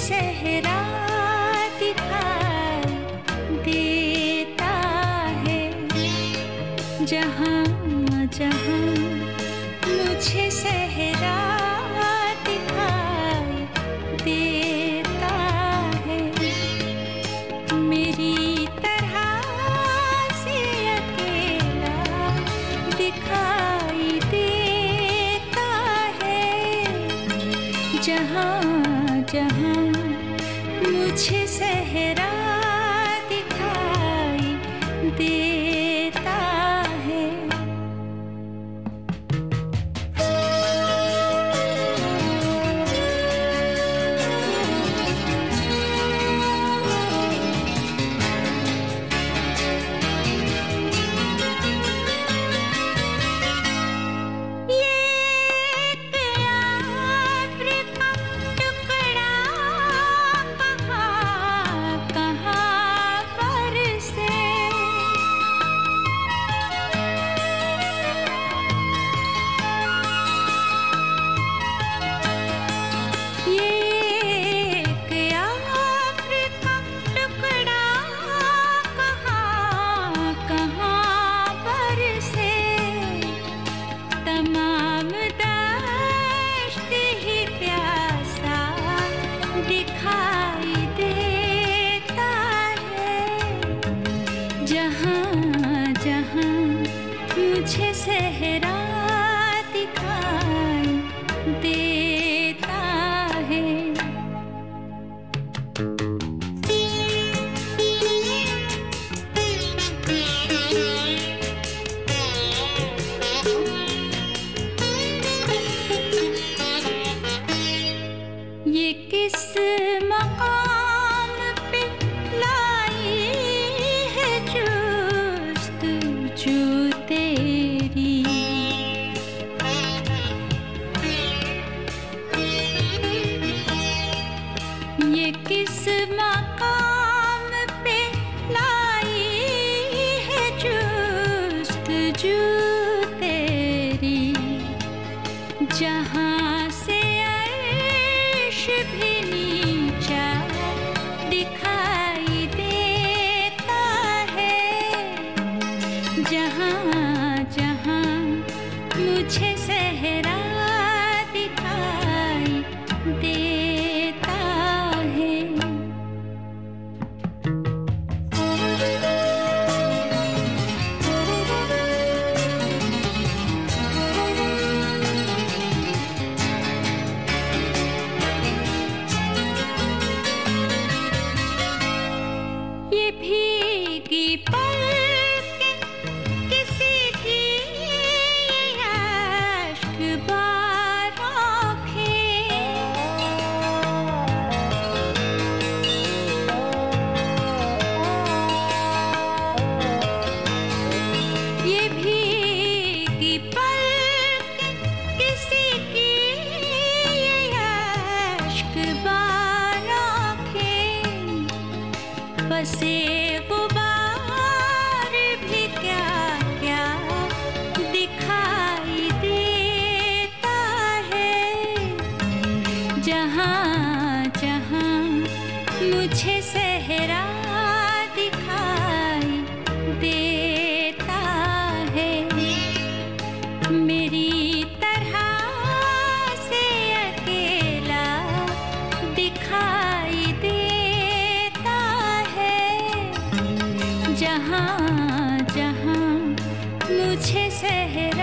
सहरा दिखाई देता है। जहाँ जहाँ मुझे सहरा दिखाई देता है, मेरी तरह से अकेला दिखाई देता है। जहाँ जहाँ मुझे सहरा दिखाई देता है। तमाम दश्त ही प्यासा दिखाई देता है। जहाँ जहाँ मुझे सहरा दिखाई देता है। ये किस मकाम पे लाई है जुस्तजू तेरी। ये किस मकाम पे लाई है जुस्तजू तेरी, जहाँ से भी नीचा दिखाई देता है। जहाँ जहाँ मुझे सहरा दिखाई देता है। ये भीगी पलकें किसी की अश्क-बार आँखें। ये भीगी पलकें किसी की अश्क-बार आँखें। बसे गुबार भी क्या क्या दिखाई देता है। जहाँ जहाँ मुझे सहरा दिखाई देता है, मेरी तरह से अकेला दिखाई देता है। जहाँ जहाँ मुझे सहरा